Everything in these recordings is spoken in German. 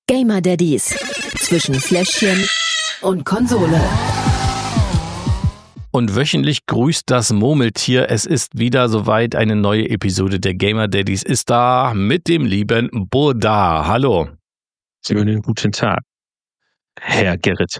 Gamer Daddies zwischen Fläschchen und Konsole. Und wöchentlich grüßt das Murmeltier. Es ist wieder soweit. Eine neue Episode der Gamer Daddies ist da mit dem lieben Buddha. Hallo. Schönen guten Tag, Herr Gerrit.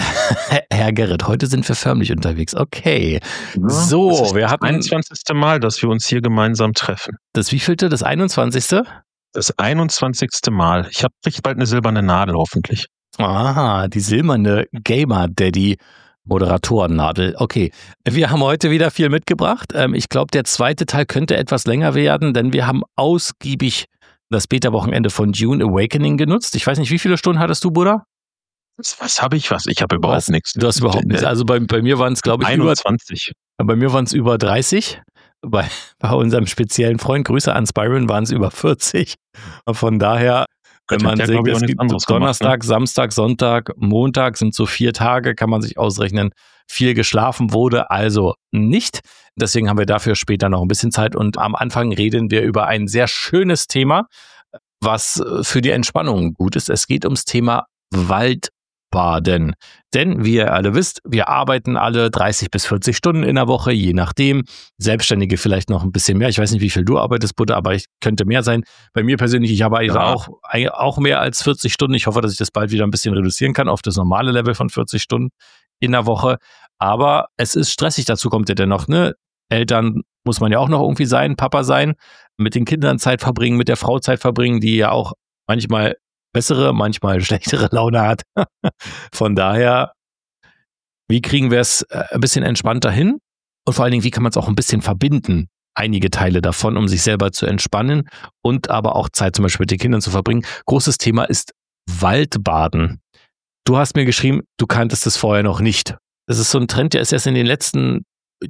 Herr Gerrit, heute sind wir förmlich unterwegs. Okay. Ja, So, das ist wir das hatten 21. Mal, dass wir uns hier gemeinsam treffen. das wievielte? Das 21.? Das 21. Mal. Ich krieg bald eine silberne Nadel, hoffentlich. Aha, die silberne Gamer Daddy Moderatorennadel. Okay, wir haben heute wieder viel mitgebracht. Ich glaube, der zweite Teil könnte etwas länger werden, denn wir haben ausgiebig das Beta-Wochenende von Dune Awakening genutzt. Ich weiß nicht, wie viele Stunden hattest du, Bruder? Was habe ich? Ich habe überhaupt nichts. Du hast überhaupt nichts. Also bei mir waren es, glaube ich, 21. Bei mir waren es über 30. Bei unserem speziellen Freund, Grüße an Spyron, waren es über 40. Und von daher, wenn man Der, sieht, glaub ich, auch es nichts gibt anderes Donnerstag, gemacht, Samstag, Sonntag, Montag sind so 4 Tage, kann man sich ausrechnen. Viel geschlafen wurde also nicht. Deswegen haben wir dafür später noch ein bisschen Zeit. Und am Anfang reden wir über ein sehr schönes Thema, was für die Entspannung gut ist. Es geht ums Thema Waldbaden. Denn, wie ihr alle wisst, wir arbeiten alle 30 bis 40 Stunden in der Woche, je nachdem. Selbstständige vielleicht noch ein bisschen mehr. Ich weiß nicht, wie viel du arbeitest, Buddha, aber ich könnte mehr sein. Bei mir persönlich, ich arbeite auch mehr als 40 Stunden. Ich hoffe, dass ich das bald wieder ein bisschen reduzieren kann auf das normale Level von 40 Stunden in der Woche. Aber es ist stressig, dazu kommt ja dennoch, ne? Eltern muss man ja auch noch irgendwie sein, Papa sein, mit den Kindern Zeit verbringen, mit der Frau Zeit verbringen, die ja auch manchmal bessere, manchmal schlechtere Laune hat. Von daher, wie kriegen wir es ein bisschen entspannter hin? Und vor allen Dingen, wie kann man es auch ein bisschen verbinden? Einige Teile davon, um sich selber zu entspannen und aber auch Zeit zum Beispiel mit den Kindern zu verbringen. Großes Thema ist Waldbaden. Du hast mir geschrieben, du kanntest es vorher noch nicht. Das ist so ein Trend, der ist erst in den letzten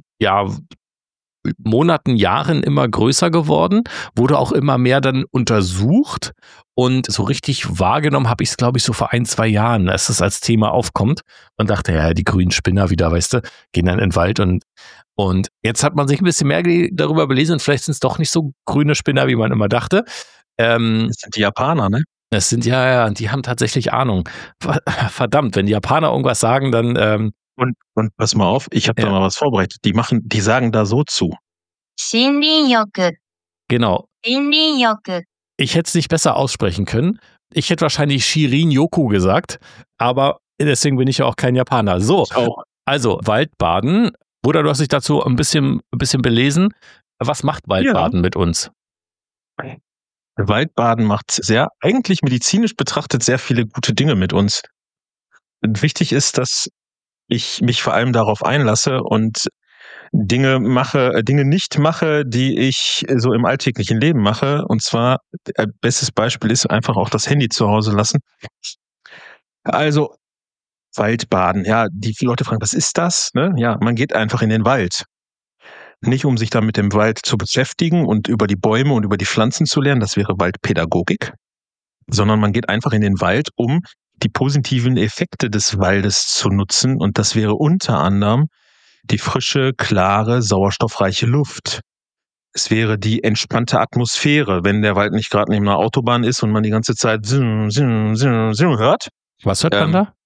Monaten, Jahren immer größer geworden, wurde auch immer mehr dann untersucht und so richtig wahrgenommen habe ich es, glaube ich, so vor 1-2 Jahren, dass es als Thema aufkommt und dachte, ja, die grünen Spinner wieder, weißt du, gehen dann in den Wald und jetzt hat man sich ein bisschen mehr darüber belesen und vielleicht sind es doch nicht so grüne Spinner, wie man immer dachte. Das sind die Japaner, ne? Das sind ja, die haben tatsächlich Ahnung. Verdammt, wenn die Japaner irgendwas sagen, dann Und pass mal auf, ich habe da mal was vorbereitet. Die sagen da so zu. 森林浴 genau. 森林浴 Ich hätte es nicht besser aussprechen können. Ich hätte wahrscheinlich Shirin-Yoku gesagt, aber deswegen bin ich ja auch kein Japaner. So, Auch. also Waldbaden. Bruder, du hast dich dazu ein bisschen belesen. Was macht Waldbaden mit uns? Waldbaden macht eigentlich medizinisch betrachtet sehr viele gute Dinge mit uns. Und wichtig ist, dass ich mich vor allem darauf einlasse und Dinge nicht mache, die ich so im alltäglichen Leben mache. Und zwar, bestes Beispiel ist einfach auch das Handy zu Hause lassen. Also, Waldbaden, ja, die Leute fragen, was ist das? Ne? Ja, man geht einfach in den Wald. Nicht, um sich dann mit dem Wald zu beschäftigen und über die Bäume und über die Pflanzen zu lernen, das wäre Waldpädagogik, sondern man geht einfach in den Wald, um die positiven Effekte des Waldes zu nutzen. Und das wäre unter anderem die frische, klare, sauerstoffreiche Luft. Es wäre die entspannte Atmosphäre, wenn der Wald nicht gerade neben einer Autobahn ist und man die ganze Zeit hört. Was hört man da?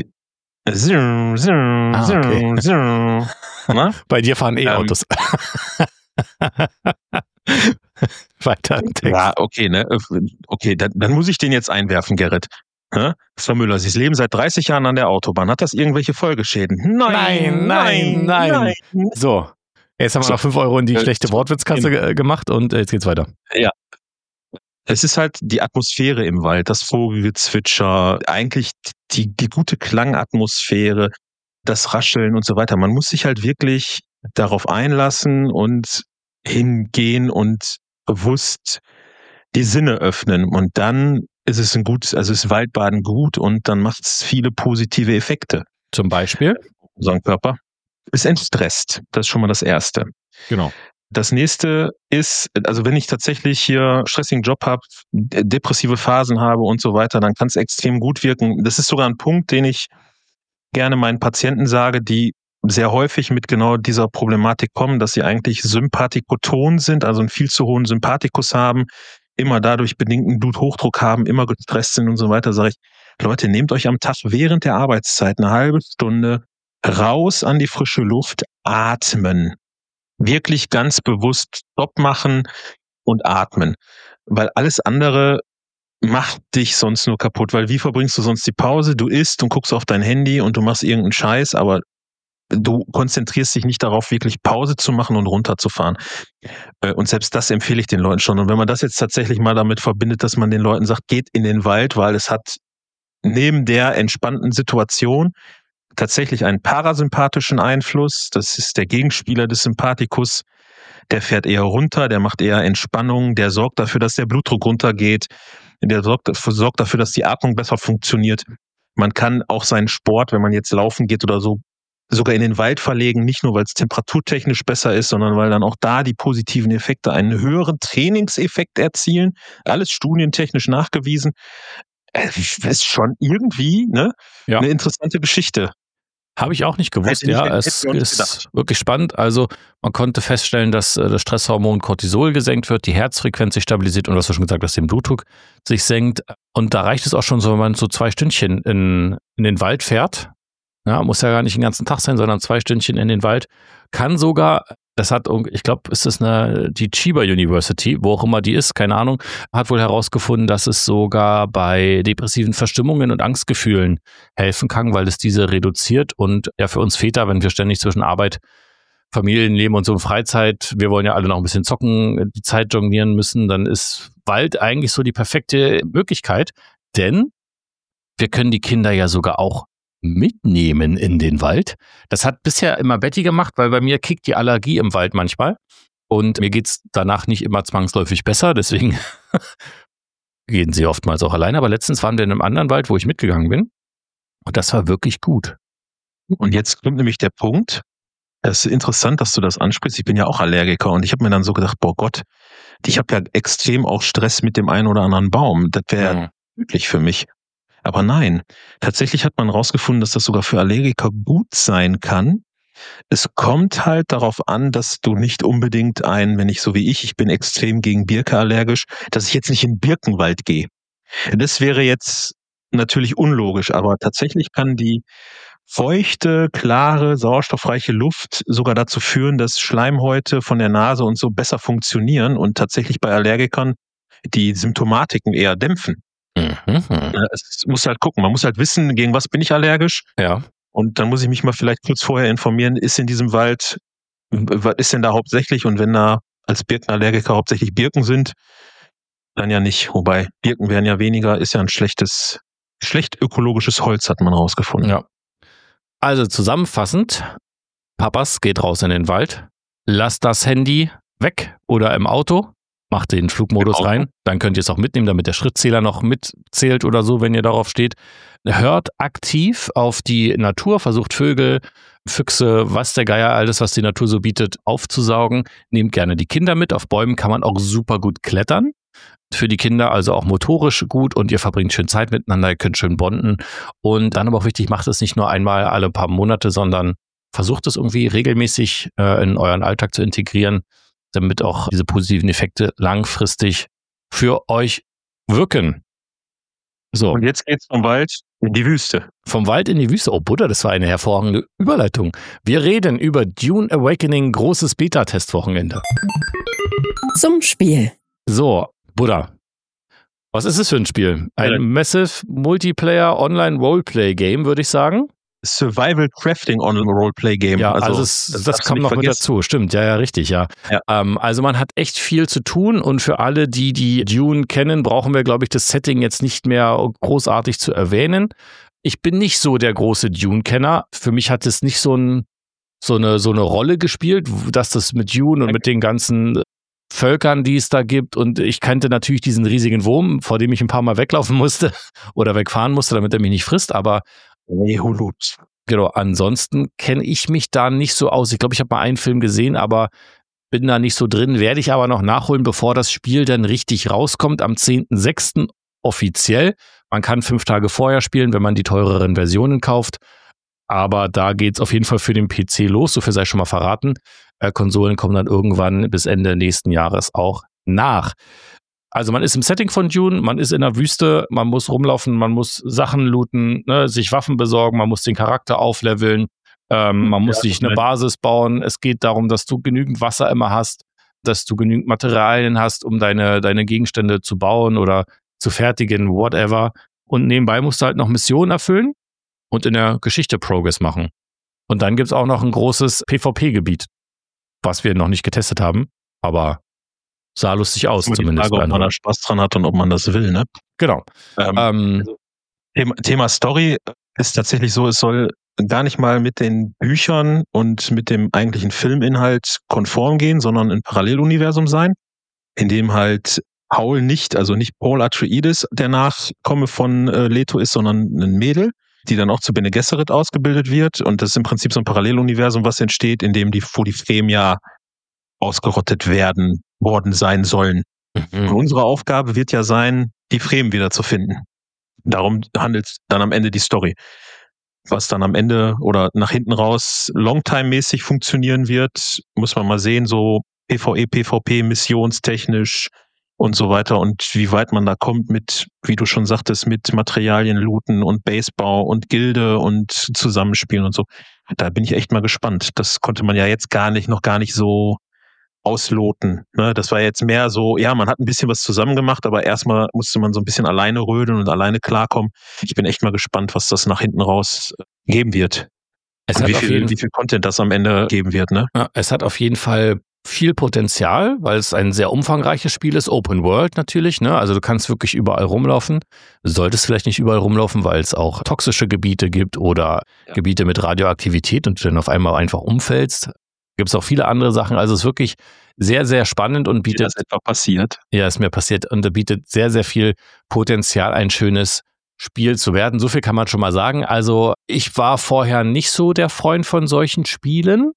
Okay. Na? Bei dir fahren E-Autos. Weiter im Text. Ja, okay, ne? Okay, dann muss ich den jetzt einwerfen, Gerrit. Frau Müller, Sie leben seit 30 Jahren an der Autobahn. Hat das irgendwelche Folgeschäden? Nein. So, jetzt haben wir noch 5 Euro in die schlechte Wortwitzkasse gemacht und jetzt geht's weiter. Ja. Es ist halt die Atmosphäre im Wald, das Vogelgezwitscher, eigentlich die gute Klangatmosphäre, das Rascheln und so weiter. Man muss sich halt wirklich darauf einlassen und hingehen und bewusst die Sinne öffnen. Und dann ist es ist Waldbaden gut und dann macht es viele positive Effekte. Zum Beispiel? Unser Körper ist entstresst. Das ist schon mal das Erste. Genau. Das nächste ist, also wenn ich tatsächlich hier stressigen Job habe, depressive Phasen habe und so weiter, dann kann es extrem gut wirken. Das ist sogar ein Punkt, den ich gerne meinen Patienten sage, die sehr häufig mit genau dieser Problematik kommen, dass sie eigentlich sympathikoton sind, also einen viel zu hohen Sympathikus haben, immer dadurch bedingten Bluthochdruck haben, immer gestresst sind und so weiter, sage ich, Leute, nehmt euch am Tag während der Arbeitszeit eine halbe Stunde raus an die frische Luft, atmen. Wirklich ganz bewusst Stopp machen und atmen. Weil alles andere macht dich sonst nur kaputt. Weil wie verbringst du sonst die Pause? Du isst und guckst auf dein Handy und du machst irgendeinen Scheiß, aber du konzentrierst dich nicht darauf, wirklich Pause zu machen und runterzufahren. Und selbst das empfehle ich den Leuten schon. Und wenn man das jetzt tatsächlich mal damit verbindet, dass man den Leuten sagt, geht in den Wald, weil es hat neben der entspannten Situation tatsächlich einen parasympathischen Einfluss. Das ist der Gegenspieler des Sympathikus. Der fährt eher runter, der macht eher Entspannung, der sorgt dafür, dass der Blutdruck runtergeht, der sorgt dafür, dass die Atmung besser funktioniert. Man kann auch seinen Sport, wenn man jetzt laufen geht oder so, sogar in den Wald verlegen, nicht nur, weil es temperaturtechnisch besser ist, sondern weil dann auch da die positiven Effekte einen höheren Trainingseffekt erzielen. Alles studientechnisch nachgewiesen. Das ist schon irgendwie eine interessante Geschichte. Habe ich auch nicht gewusst, ja. Es ist wirklich spannend. Also man konnte feststellen, dass das Stresshormon Cortisol gesenkt wird, die Herzfrequenz sich stabilisiert und was du schon gesagt hast, den Blutdruck sich senkt. Und da reicht es auch schon so, wenn man so 2 Stündchen in den Wald fährt. Ja, muss ja gar nicht den ganzen Tag sein, sondern 2 Stündchen in den Wald. Kann sogar, das hat, ich glaube, ist das die Chiba University, wo auch immer die ist, keine Ahnung, hat wohl herausgefunden, dass es sogar bei depressiven Verstimmungen und Angstgefühlen helfen kann, weil es diese reduziert. Und ja, für uns Väter, wenn wir ständig zwischen Arbeit, Familienleben und so Freizeit, wir wollen ja alle noch ein bisschen zocken, die Zeit jonglieren müssen, dann ist Wald eigentlich so die perfekte Möglichkeit, denn wir können die Kinder ja sogar auch mitnehmen in den Wald. Das hat bisher immer Betty gemacht, weil bei mir kickt die Allergie im Wald manchmal und mir geht's danach nicht immer zwangsläufig besser, deswegen gehen sie oftmals auch alleine, aber letztens waren wir in einem anderen Wald, wo ich mitgegangen bin und das war wirklich gut. Und jetzt kommt nämlich der Punkt, es ist interessant, dass du das ansprichst, ich bin ja auch Allergiker und ich habe mir dann so gedacht, boah Gott, ich habe ja extrem auch Stress mit dem einen oder anderen Baum, das wäre ja tödlich für mich. Aber nein, tatsächlich hat man herausgefunden, dass das sogar für Allergiker gut sein kann. Es kommt halt darauf an, dass du nicht unbedingt wenn ich so wie ich bin extrem gegen Birke allergisch, dass ich jetzt nicht in den Birkenwald gehe. Das wäre jetzt natürlich unlogisch, aber tatsächlich kann die feuchte, klare, sauerstoffreiche Luft sogar dazu führen, dass Schleimhäute von der Nase und so besser funktionieren und tatsächlich bei Allergikern die Symptomatiken eher dämpfen. Es muss halt gucken, man muss halt wissen, gegen was bin ich allergisch. Ja. Und dann muss ich mich mal vielleicht kurz vorher informieren, ist in diesem Wald, was ist denn da hauptsächlich? Und wenn da als Birkenallergiker hauptsächlich Birken sind, dann ja nicht. Wobei Birken wären ja weniger, ist ja ein schlecht ökologisches Holz, hat man rausgefunden. Ja. Also zusammenfassend, Papas geht raus in den Wald, lasst das Handy weg oder im Auto. Macht den Flugmodus rein, dann könnt ihr es auch mitnehmen, damit der Schrittzähler noch mitzählt oder so, wenn ihr darauf steht. Hört aktiv auf die Natur, versucht Vögel, Füchse, was der Geier, alles, was die Natur so bietet, aufzusaugen. Nehmt gerne die Kinder mit. Auf Bäumen kann man auch super gut klettern. Für die Kinder also auch motorisch gut und ihr verbringt schön Zeit miteinander, ihr könnt schön bonden. Und dann aber auch wichtig, macht es nicht nur einmal alle paar Monate, sondern versucht es irgendwie regelmäßig in euren Alltag zu integrieren, damit auch diese positiven Effekte langfristig für euch wirken. So. Und jetzt geht's vom Wald in die Wüste. Vom Wald in die Wüste. Oh Buddha, das war eine hervorragende Überleitung. Wir reden über Dune Awakening, großes Beta-Testwochenende. Zum Spiel. So, Buddha. Was ist es für ein Spiel? Ein Massive Multiplayer Online Roleplay Game, würde ich sagen. Survival Crafting Online Roleplay Game. Ja, also das kommt noch mit dazu. Stimmt, ja, richtig, ja. Also man hat echt viel zu tun und für alle, die Dune kennen, brauchen wir, glaube ich, das Setting jetzt nicht mehr großartig zu erwähnen. Ich bin nicht so der große Dune-Kenner. Für mich hat es nicht so eine Rolle gespielt, dass das mit Dune und mit den ganzen Völkern, die es da gibt, und ich kannte natürlich diesen riesigen Wurm, vor dem ich ein paar Mal weglaufen musste oder wegfahren musste, damit er mich nicht frisst, aber genau, ansonsten kenne ich mich da nicht so aus. Ich glaube, ich habe mal einen Film gesehen, aber bin da nicht so drin. Werde ich aber noch nachholen, bevor das Spiel dann richtig rauskommt, am 10.06. offiziell. Man kann 5 Tage vorher spielen, wenn man die teureren Versionen kauft. Aber da geht es auf jeden Fall für den PC los, so viel sei schon mal verraten. Konsolen kommen dann irgendwann bis Ende nächsten Jahres auch nach. Also man ist im Setting von Dune, man ist in der Wüste, man muss rumlaufen, man muss Sachen looten, ne, sich Waffen besorgen, man muss den Charakter aufleveln, man muss sich eine Basis bauen. Es geht darum, dass du genügend Wasser immer hast, dass du genügend Materialien hast, um deine Gegenstände zu bauen oder zu fertigen, whatever. Und nebenbei musst du halt noch Missionen erfüllen und in der Geschichte Progress machen. Und dann gibt es auch noch ein großes PvP-Gebiet, was wir noch nicht getestet haben, aber sah lustig aus zumindest. Die Frage, ob man da Spaß dran hat und ob man das will, ne? Genau. Thema Story ist tatsächlich so, es soll gar nicht mal mit den Büchern und mit dem eigentlichen Filminhalt konform gehen, sondern ein Paralleluniversum sein, in dem halt Paul nicht Paul Atreides der Nachkomme von Leto ist, sondern ein Mädel, die dann auch zu Bene Gesserit ausgebildet wird. Und das ist im Prinzip so ein Paralleluniversum, was entsteht, in dem wo die Fremen ja ausgerottet worden sein sollen. Und unsere Aufgabe wird ja sein, die Fremen wieder zu finden. Darum handelt dann am Ende die Story. Was dann am Ende oder nach hinten raus Longtime-mäßig funktionieren wird, muss man mal sehen, so PvE, PvP, missionstechnisch und so weiter und wie weit man da kommt mit, wie du schon sagtest, mit Materialien looten und Basebau und Gilde und Zusammenspielen und so. Da bin ich echt mal gespannt. Das konnte man ja jetzt noch gar nicht so ausloten. Ne? Das war jetzt mehr so, ja, man hat ein bisschen was zusammen gemacht, aber erstmal musste man so ein bisschen alleine rödeln und alleine klarkommen. Ich bin echt mal gespannt, was das nach hinten raus geben wird. Wie viel Content das am Ende geben wird. Ne? Ja, es hat auf jeden Fall viel Potenzial, weil es ein sehr umfangreiches Spiel ist, Open World natürlich, ne? Also du kannst wirklich überall rumlaufen. Du solltest vielleicht nicht überall rumlaufen, weil es auch toxische Gebiete gibt oder Gebiete mit Radioaktivität und du dann auf einmal einfach umfällst. Gibt es auch viele andere Sachen. Also es ist wirklich sehr, sehr spannend und bietet... Ist das etwa passiert? Ja, ist mir passiert und bietet sehr, sehr viel Potenzial, ein schönes Spiel zu werden. So viel kann man schon mal sagen. Also ich war vorher nicht so der Freund von solchen Spielen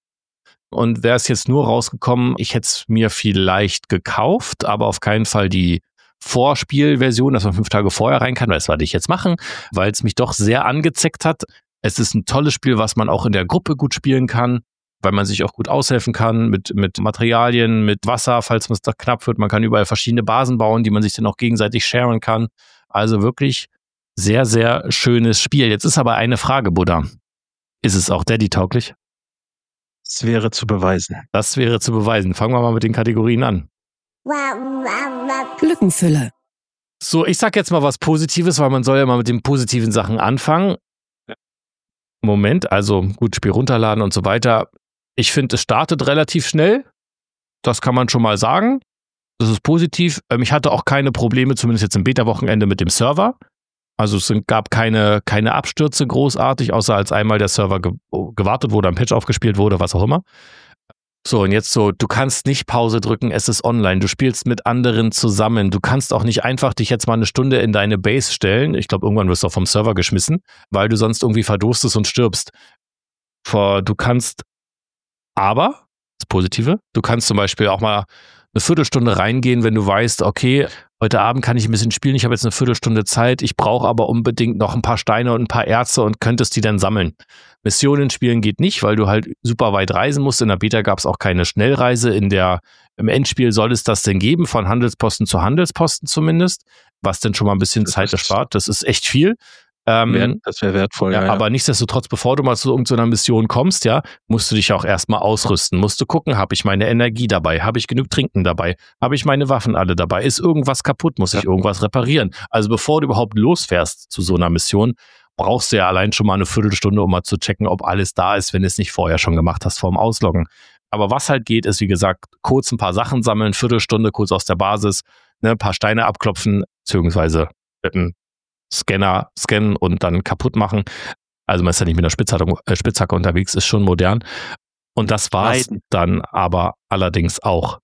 und wäre es jetzt nur rausgekommen, ich hätte es mir vielleicht gekauft, aber auf keinen Fall die Vorspielversion, dass man 5 Tage vorher rein kann, weil das werde ich jetzt machen, weil es mich doch sehr angezeckt hat. Es ist ein tolles Spiel, was man auch in der Gruppe gut spielen kann, weil man sich auch gut aushelfen kann mit Materialien, mit Wasser, falls es da knapp wird. Man kann überall verschiedene Basen bauen, die man sich dann auch gegenseitig sharen kann. Also wirklich sehr, sehr schönes Spiel. Jetzt ist aber eine Frage, Buddha. Ist es auch Daddy-tauglich? Das wäre zu beweisen. Das wäre zu beweisen. Fangen wir mal mit den Kategorien an. Lückenfüller. So, ich sag jetzt mal was Positives, weil man soll ja mal mit den positiven Sachen anfangen. Moment, also gut, Spiel runterladen und so weiter. Ich finde, es startet relativ schnell. Das kann man schon mal sagen. Das ist positiv. Ich hatte auch keine Probleme, zumindest jetzt im Beta-Wochenende mit dem Server. Also es gab keine Abstürze großartig, außer als einmal der Server gewartet wurde, ein Patch aufgespielt wurde, was auch immer. So, und jetzt so, du kannst nicht Pause drücken, es ist online. Du spielst mit anderen zusammen. Du kannst auch nicht einfach dich jetzt mal eine Stunde in deine Base stellen. Ich glaube, irgendwann wirst du auch vom Server geschmissen, weil du sonst irgendwie verdurstest und stirbst. Du kannst aber, das Positive, du kannst zum Beispiel auch mal eine Viertelstunde reingehen, wenn du weißt, okay, heute Abend kann ich ein bisschen spielen, ich habe jetzt eine Viertelstunde Zeit, ich brauche aber unbedingt noch ein paar Steine und ein paar Erze und könntest die dann sammeln. Missionen spielen geht nicht, weil du halt super weit reisen musst. In der Beta gab es auch keine Schnellreise. Im Endspiel soll es das denn geben, von Handelsposten zu Handelsposten zumindest, was dann schon mal ein bisschen Zeit erspart. Das ist echt viel. Das wäre wertvoll. Ja, aber nichtsdestotrotz, bevor du mal zu irgendeiner Mission kommst, ja, musst du dich auch erstmal ausrüsten. Musst du gucken, habe ich meine Energie dabei? Habe ich genug Trinken dabei? Habe ich meine Waffen alle dabei? Ist irgendwas kaputt? Muss ich irgendwas reparieren? Also bevor du überhaupt losfährst zu so einer Mission, brauchst du ja allein schon mal eine Viertelstunde, um mal zu checken, ob alles da ist, wenn du es nicht vorher schon gemacht hast vorm Ausloggen. Aber was halt geht, ist wie gesagt, kurz ein paar Sachen sammeln, Viertelstunde kurz aus der Basis, ne, ein paar Steine abklopfen, beziehungsweise mit einem Scanner scannen und dann kaputt machen. Also man ist ja nicht mit einer Spitzhacke unterwegs, ist schon modern. Und das war es dann aber allerdings auch.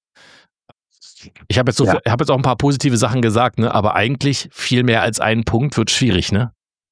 Ich habe jetzt auch ein paar positive Sachen gesagt, ne? Aber eigentlich viel mehr als einen Punkt wird schwierig, ne?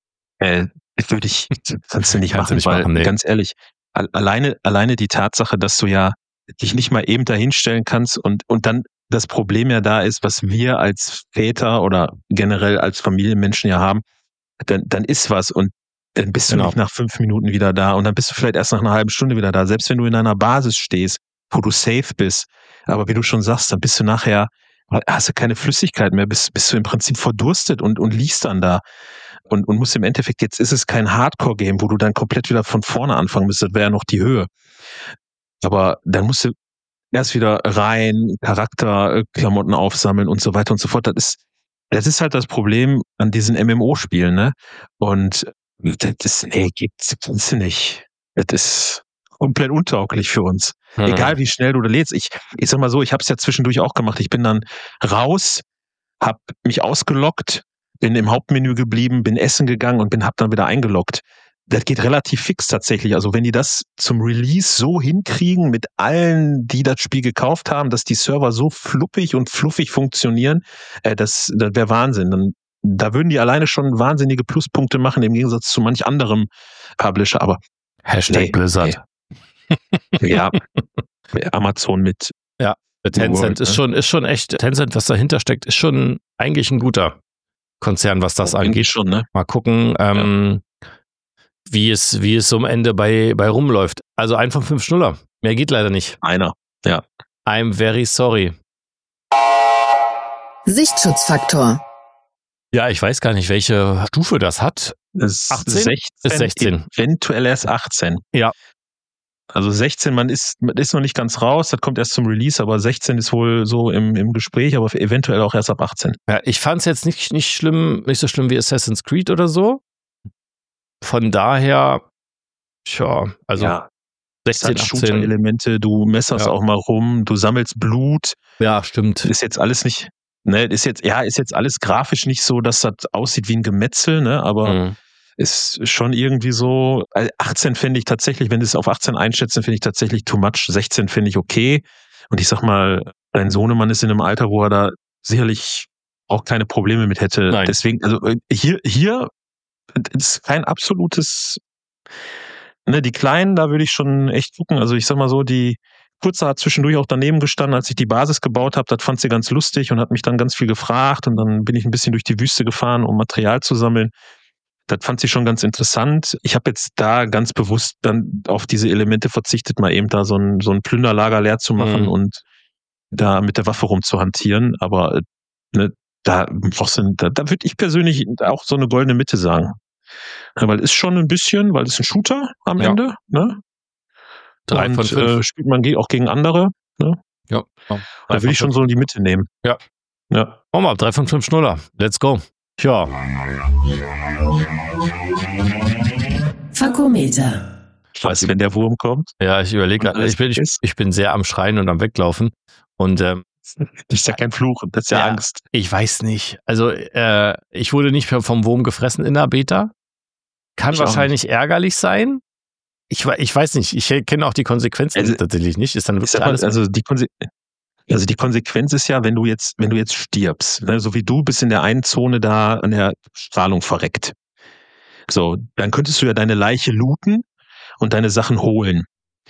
Kannst du nicht machen, nee. Ganz ehrlich, alleine die Tatsache, dass du ja dich nicht mal eben dahinstellen kannst und dann das Problem ja da ist, was wir als Väter oder generell als Familienmenschen ja haben, dann ist was und dann bist du nicht nach 5 Minuten wieder da und dann bist du vielleicht erst nach einer halben Stunde wieder da, selbst wenn du in einer Basis stehst, wo du safe bist. Aber wie du schon sagst, dann bist du nachher hast du keine Flüssigkeit mehr, bist du im Prinzip verdurstet und liegst dann da und musst im Endeffekt, jetzt ist es kein Hardcore-Game, wo du dann komplett wieder von vorne anfangen müsstest, das wäre ja noch die Höhe. Aber dann musst du erst wieder rein, Charakterklamotten aufsammeln und so weiter und so fort. Das ist halt das Problem an diesen MMO-Spielen, ne? Und das kannst du nicht. Das ist komplett untauglich für uns. Egal wie schnell du da lädst. Ich sag mal so, ich habe es ja zwischendurch auch gemacht. Ich bin dann raus, hab mich ausgeloggt, bin im Hauptmenü geblieben, bin essen gegangen und hab dann wieder eingeloggt. Das geht relativ fix tatsächlich. Also wenn die das zum Release so hinkriegen mit allen, die das Spiel gekauft haben, dass die Server so fluppig und fluffig funktionieren, das wäre Wahnsinn. Da würden die alleine schon wahnsinnige Pluspunkte machen im Gegensatz zu manch anderem Publisher. Aber Blizzard. Ja, Amazon mit. Ja, Tencent ist schon echt, Tencent, was dahinter steckt, ist schon eigentlich ein guter Konzern, was das angeht. Schon, ne? Mal gucken, wie es so am Ende bei rumläuft. Also 1 von 5 Schnuller. Mehr geht leider nicht. Einer, ja. I'm very sorry. Sichtschutzfaktor. Ja, ich weiß gar nicht, welche Stufe das hat. 18? Ist 16. Eventuell erst 18. Ja. Also 16, man ist noch nicht ganz raus, das kommt erst zum Release, aber 16 ist wohl so im Gespräch, aber eventuell auch erst ab 18. Ja, ich fand es jetzt nicht so schlimm wie Assassin's Creed oder so. Von daher, also ja. 16, 18. Shooter-Elemente, du messerst auch mal rum, du sammelst Blut. Ja, stimmt. Ist jetzt alles nicht, ne, ist jetzt alles grafisch nicht so, dass das aussieht wie ein Gemetzel, ne, aber ist schon irgendwie so, 18 finde ich tatsächlich, wenn du es auf 18 einschätzen, finde ich tatsächlich too much. 16 finde ich okay. Und ich sag mal, dein Sohnemann ist in einem Alter, wo er da sicherlich auch keine Probleme mit hätte. Nein. Deswegen, also hier ist kein absolutes, ne, die Kleinen, da würde ich schon echt gucken. Also ich sag mal so, die Kurze hat zwischendurch auch daneben gestanden, als ich die Basis gebaut habe. Das fand sie ganz lustig und hat mich dann ganz viel gefragt. Und dann bin ich ein bisschen durch die Wüste gefahren, um Material zu sammeln. Das fand sie schon ganz interessant. Ich habe jetzt da ganz bewusst dann auf diese Elemente verzichtet, mal eben da so ein Plünderlager leer zu machen und da mit der Waffe rumzuhantieren. Aber ne, da würde ich persönlich auch so eine goldene Mitte sagen. Ja, weil ist schon ein bisschen, weil es ein Shooter am Ende, ne? 3 von 5. Spielt man auch gegen andere, ne? Ja. Da will ich schon so in die Mitte nehmen. Ja. Machen wir 3 von 5 Schnuller. Let's go. Tja. Fakometer. Was, wenn der Wurm kommt? Ja, ich überlege gerade. Ich bin sehr am Schreien und am Weglaufen. Und das ist ja kein Fluch, das ist ja Angst. Ich weiß nicht. Also ich wurde nicht vom Wurm gefressen in der Beta. Kann wahrscheinlich ärgerlich sein. Ich weiß nicht. Ich kenne auch die Konsequenzen tatsächlich nicht. Ist dann wirklich alles. Also die Konsequenz ist ja, wenn du jetzt stirbst, ne, so wie du bist in der einen Zone da an der Strahlung verreckt. So, dann könntest du ja deine Leiche looten und deine Sachen holen.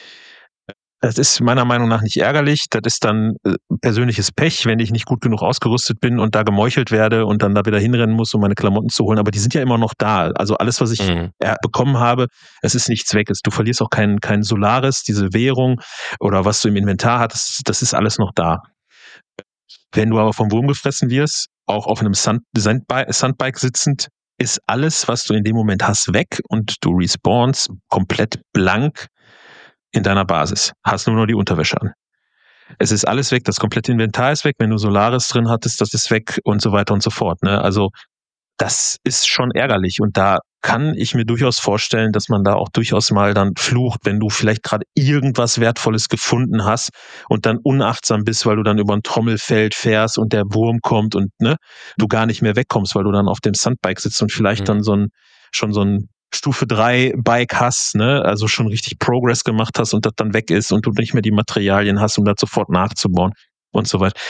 Das ist meiner Meinung nach nicht ärgerlich. Das ist dann persönliches Pech, wenn ich nicht gut genug ausgerüstet bin und da gemeuchelt werde und dann da wieder hinrennen muss, um meine Klamotten zu holen. Aber die sind ja immer noch da. Also alles, was ich bekommen habe, es ist nichts weg. Du verlierst auch kein Solaris, diese Währung oder was du im Inventar hattest, das ist alles noch da. Wenn du aber vom Wurm gefressen wirst, auch auf einem Sandbike sitzend, ist alles, was du in dem Moment hast, weg und du respawnst komplett blank in deiner Basis. Hast nur noch die Unterwäsche an. Es ist alles weg, das komplette Inventar ist weg, wenn du Solaris drin hattest, das ist weg und so weiter und so fort. Ne? Also das ist schon ärgerlich und da kann ich mir durchaus vorstellen, dass man da auch durchaus mal dann flucht, wenn du vielleicht gerade irgendwas Wertvolles gefunden hast und dann unachtsam bist, weil du dann über ein Trommelfeld fährst und der Wurm kommt und ne, du gar nicht mehr wegkommst, weil du dann auf dem Sandbike sitzt und vielleicht dann schon so ein Stufe 3 Bike hast, ne, also schon richtig Progress gemacht hast und das dann weg ist und du nicht mehr die Materialien hast, um das sofort nachzubauen und so weiter.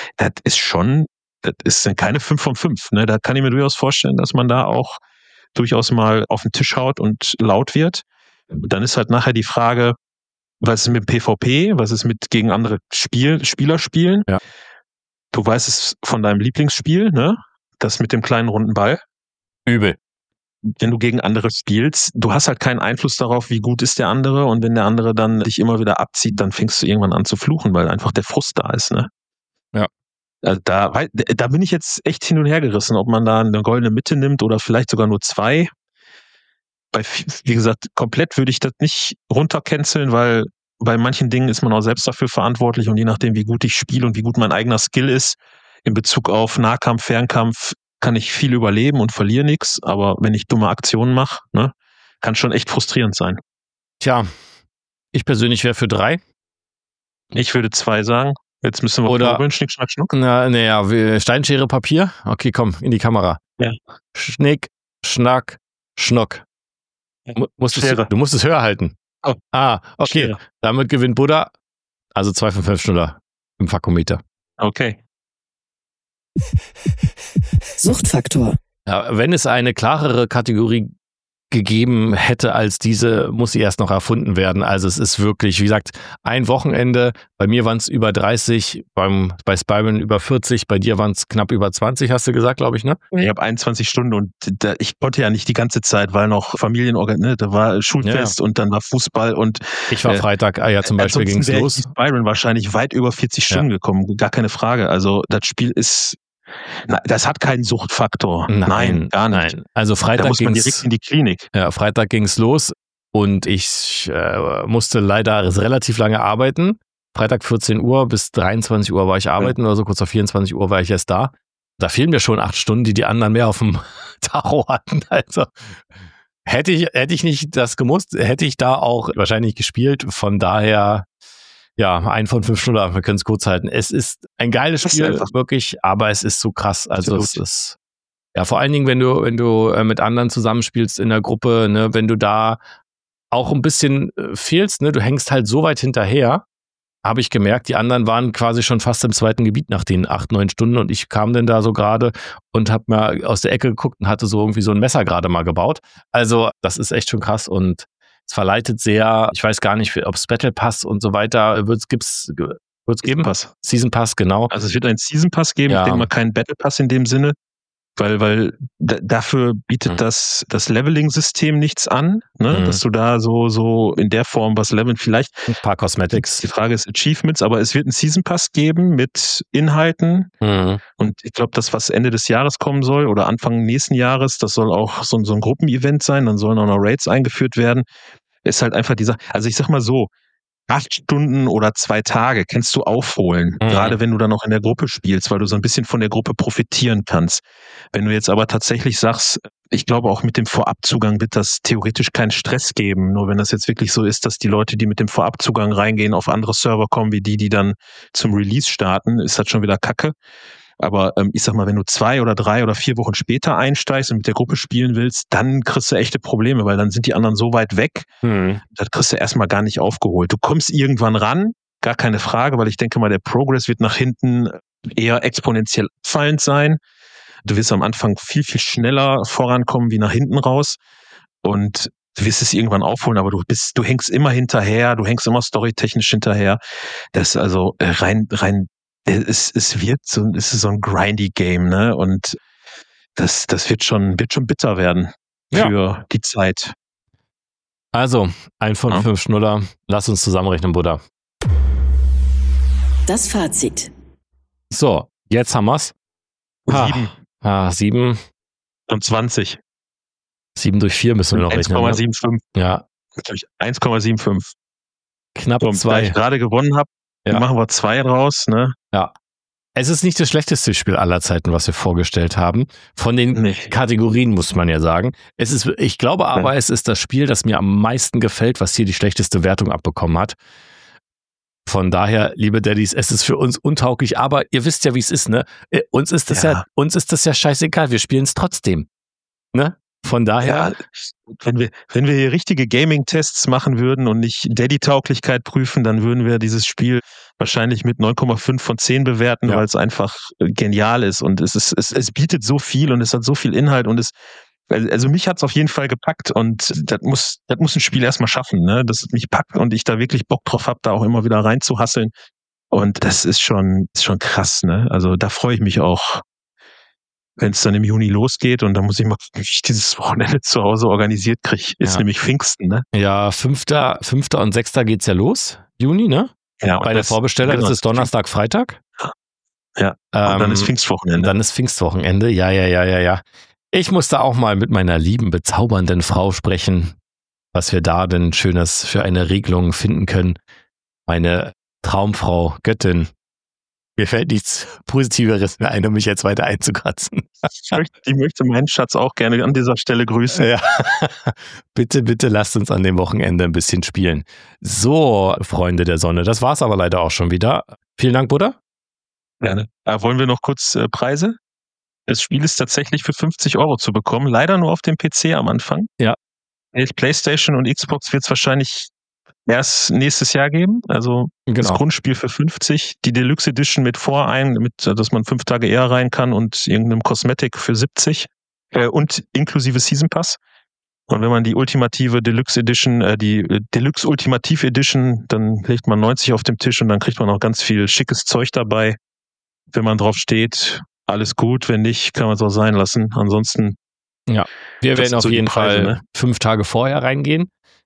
Das sind keine 5 von 5, ne, da kann ich mir durchaus vorstellen, dass man da auch durchaus mal auf den Tisch haut und laut wird. Dann ist halt nachher die Frage, was ist mit PvP, was ist mit gegen andere Spieler spielen? Ja. Du weißt es von deinem Lieblingsspiel, ne, das mit dem kleinen runden Ball. Übel. Wenn du gegen andere spielst, du hast halt keinen Einfluss darauf, wie gut ist der andere und wenn der andere dann dich immer wieder abzieht, dann fängst du irgendwann an zu fluchen, weil einfach der Frust da ist, ne? Ja. Da bin ich jetzt echt hin und her gerissen, ob man da eine goldene Mitte nimmt oder vielleicht sogar nur 2. Wie gesagt, komplett würde ich das nicht runtercanceln, weil bei manchen Dingen ist man auch selbst dafür verantwortlich und je nachdem, wie gut ich spiele und wie gut mein eigener Skill ist, in Bezug auf Nahkampf, Fernkampf, kann ich viel überleben und verliere nichts, aber wenn ich dumme Aktionen mache, ne, kann schon echt frustrierend sein. Tja, ich persönlich wäre für 3. Ich würde 2 sagen. Jetzt müssen wir Oder Schnick, Schnack, Schnuck. Naja, Stein, Schere, Papier. Okay, komm, in die Kamera. Ja. Schnick, Schnack, Schnuck. Du musst es höher halten. Oh. Okay. Schere. Damit gewinnt Buddha. Also 2 von 5 Schnuller im Fakometer. Okay. Suchtfaktor. Ja, wenn es eine klarere Kategorie gegeben hätte als diese, muss sie erst noch erfunden werden. Also es ist wirklich, wie gesagt, ein Wochenende. Bei mir waren es über 30, bei Spyman über 40, bei dir waren es knapp über 20, hast du gesagt, glaube ich, ne? Ich habe 21 Stunden und ich konnte ja nicht die ganze Zeit, weil noch ne, da war Schulfest und dann war Fußball und ich war Freitag, zum Beispiel ging es los. Ich Byron wahrscheinlich weit über 40 Stunden gekommen, gar keine Frage. Also das Spiel ist, das hat keinen Suchtfaktor. Nein, gar nicht. Nein. Also Freitag da muss man direkt in die Klinik. Ja, Freitag ging es los und ich musste leider relativ lange arbeiten. Freitag 14 Uhr bis 23 Uhr war ich arbeiten oder so, kurz vor 24 Uhr war ich erst da. Da fehlen mir schon 8 Stunden, die anderen mehr auf dem Tacho hatten. Also hätte ich nicht das gemusst, hätte ich da auch wahrscheinlich gespielt. Von daher, ja, 1 von 5 Stunden, wir können es kurz halten. Es ist ein geiles Spiel, wirklich, aber es ist so krass. Also es ist, ja, vor allen Dingen, wenn du mit anderen zusammenspielst in der Gruppe, ne, wenn du da auch ein bisschen fehlst, ne, du hängst halt so weit hinterher, habe ich gemerkt, die anderen waren quasi schon fast im zweiten Gebiet nach den 8, 9 Stunden und ich kam dann da so gerade und habe mal aus der Ecke geguckt und hatte so irgendwie so ein Messer gerade mal gebaut. Also das ist echt schon krass und es verleitet sehr, ich weiß gar nicht, ob es Battle Pass und so weiter wird's geben? Pass. Season Pass, genau. Also es wird einen Season Pass geben, Ja. ich denke mal keinen Battle Pass in dem Sinne, weil dafür bietet das Leveling-System nichts an, ne? Dass du da so in der Form was leveln. Vielleicht ein paar Cosmetics. Die Frage ist Achievements, aber es wird einen Season Pass geben mit Inhalten und ich glaube, das, was Ende des Jahres kommen soll oder Anfang nächsten Jahres, das soll auch so ein Gruppenevent sein, dann sollen auch noch Raids eingeführt werden. Ist halt einfach also ich sag mal so, 8 Stunden oder 2 Tage kannst du aufholen, gerade wenn du dann noch in der Gruppe spielst, weil du so ein bisschen von der Gruppe profitieren kannst. Wenn du jetzt aber tatsächlich sagst, ich glaube auch mit dem Vorabzugang wird das theoretisch keinen Stress geben, nur wenn das jetzt wirklich so ist, dass die Leute, die mit dem Vorabzugang reingehen, auf andere Server kommen, wie die dann zum Release starten, ist das schon wieder Kacke. Aber ich sag mal, wenn du 2 oder 3 oder 4 Wochen später einsteigst und mit der Gruppe spielen willst, dann kriegst du echte Probleme, weil dann sind die anderen so weit weg, das kriegst du erstmal gar nicht aufgeholt. Du kommst irgendwann ran, gar keine Frage, weil ich denke mal, der Progress wird nach hinten eher exponentiell abfallend sein. Du wirst am Anfang viel, viel schneller vorankommen wie nach hinten raus und du wirst es irgendwann aufholen, aber du hängst immer hinterher, du hängst immer storytechnisch hinterher. Das ist also rein es ist so ein grindy Game, ne? Und das wird schon bitter werden für die Zeit. Also, 1 von 5 Schnuller. Lass uns zusammenrechnen, Buddha. Das Fazit. So, jetzt haben wir's. 7. 7. Und 20. 7 durch 4 müssen wir noch rechnen. 1,75. Ja. 1,75. Knapp so, 2. Da ich gerade gewonnen habe, machen wir 2 draus, ne? Ja. Es ist nicht das schlechteste Spiel aller Zeiten, was wir vorgestellt haben. Von den Kategorien muss man ja sagen. Ich glaube aber, es ist das Spiel, das mir am meisten gefällt, was hier die schlechteste Wertung abbekommen hat. Von daher, liebe Daddies, es ist für uns untauglich, aber ihr wisst ja, wie es ist, ne? Uns ist das ja scheißegal, wir spielen es trotzdem. Ne? Von daher. Ja, wenn wir hier richtige Gaming-Tests machen würden und nicht Daddy-Tauglichkeit prüfen, dann würden wir dieses Spiel wahrscheinlich mit 9,5 von 10 bewerten, weil es einfach genial ist und es bietet so viel und es hat so viel Inhalt und also mich hat es auf jeden Fall gepackt und das muss ein Spiel erstmal schaffen, ne? Dass es mich packt und ich da wirklich Bock drauf habe, da auch immer wieder reinzuhasseln und das ist schon krass, ne? Also da freue ich mich auch, wenn es dann im Juni losgeht und dann muss ich mal gucken, wie ich dieses Wochenende zu Hause organisiert kriege. Ist nämlich Pfingsten, ne? Ja, 5. und 6. geht's ja los, Juni, ne? Ja. Bei der Vorbesteller ist es Donnerstag, Freitag. Ja, und dann ist Pfingstwochenende. Dann ist Pfingstwochenende, ja. Ich musste auch mal mit meiner lieben, bezaubernden Frau sprechen, was wir da denn Schönes für eine Regelung finden können. Meine Traumfrau, Göttin. Mir fällt nichts Positiveres mehr ein, um mich jetzt weiter einzukratzen. Ich möchte meinen Schatz auch gerne an dieser Stelle grüßen. Ja. Bitte lasst uns an dem Wochenende ein bisschen spielen. So, Freunde der Sonne, das war's aber leider auch schon wieder. Vielen Dank, Buddha. Gerne. Wollen wir noch kurz Preise? Das Spiel ist tatsächlich für 50 € zu bekommen. Leider nur auf dem PC am Anfang. Ja. PlayStation und Xbox wird es wahrscheinlich erst nächstes Jahr geben. Also das Grundspiel für 50, die Deluxe Edition mit dass man 5 Tage eher rein kann und irgendeinem Cosmetic für 70 und inklusive Season Pass. Und wenn man die ultimative Deluxe Edition, die Deluxe Ultimative Edition, dann legt man 90 auf dem Tisch und dann kriegt man auch ganz viel schickes Zeug dabei. Wenn man drauf steht, alles gut. Wenn nicht, kann man es auch sein lassen. Ansonsten. Ja, wir werden auf jeden Fall 5 Tage vorher reingehen.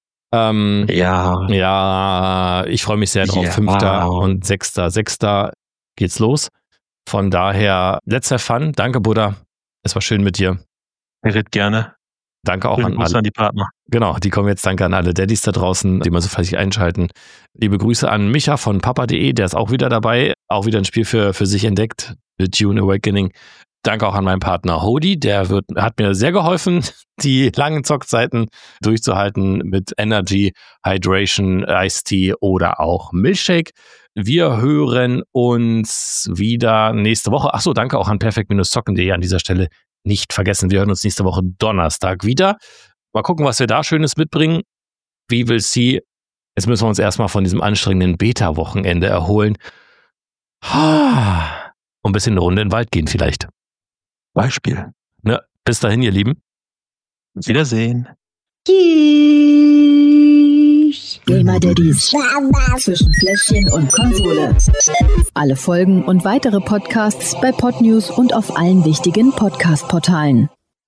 Ja, ich freue mich sehr drauf. 5. und 6. geht's los. Von daher, let's have fun. Danke, Buddha. Es war schön mit dir. Redet gerne. Danke auch an alle. An die Partner. Genau, die kommen jetzt. Danke an alle Daddys da draußen, die mal so fleißig einschalten. Liebe Grüße an Micha von papa.de, der ist auch wieder dabei. Auch wieder ein Spiel für sich entdeckt. The Dune Awakening. Danke auch an meinen Partner Hodi, der hat mir sehr geholfen, die langen Zockzeiten durchzuhalten mit Energy, Hydration, Iced Tea oder auch Milkshake. Wir hören uns wieder nächste Woche. Achso, danke auch an perfekt-zocken.de an dieser Stelle. Nicht vergessen, wir hören uns nächste Woche Donnerstag wieder. Mal gucken, was wir da Schönes mitbringen. We will see. Jetzt müssen wir uns erstmal von diesem anstrengenden Beta-Wochenende erholen. Und ein bisschen eine Runde in den Wald gehen vielleicht. Beispiel. Ne, bis dahin, ihr Lieben. Wiedersehen. Tschüss. Gamer Daddies. Zwischen Fläschchen und Konsole. Alle Folgen und weitere Podcasts bei Podnews und auf allen wichtigen Podcast-Portalen.